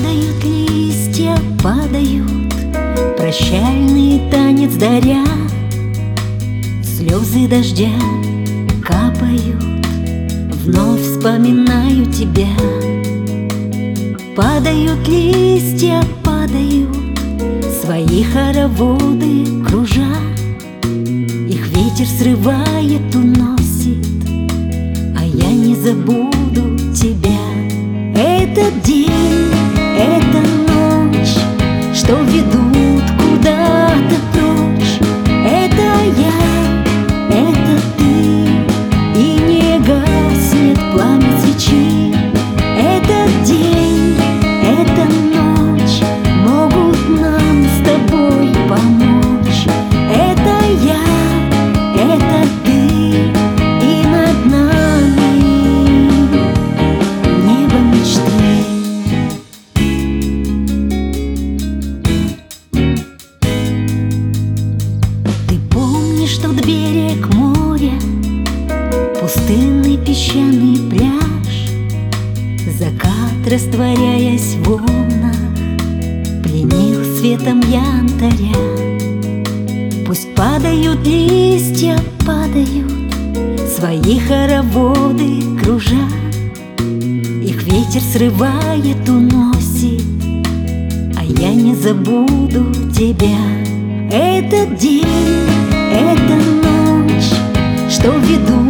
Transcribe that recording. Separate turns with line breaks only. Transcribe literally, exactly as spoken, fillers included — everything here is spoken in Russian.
Падают листья, падают, прощальный танец даря. Слезы дождя капают, вновь вспоминаю тебя. Падают листья, падают, свои хороводы кружа. Их ветер срывает, уносит, а я не забуду тебя. Этот день, эта ночь, что ведут куда-то прочь. Это я, это ты, и не гаснет пламя свечи. Этот день, эта ночь могут нам с тобой помочь. Это я, это ты, и над нами небо мечты. Ты помнишь тот берег моря, пустынный песчаный пляж? Закат, растворяясь в волнах, пленил светом янтаря. Пусть падают листья, падают, свои хороводы кружа. Их ветер срывает, уносит, а я не забуду тебя. Этот день, эта ночь, что ведут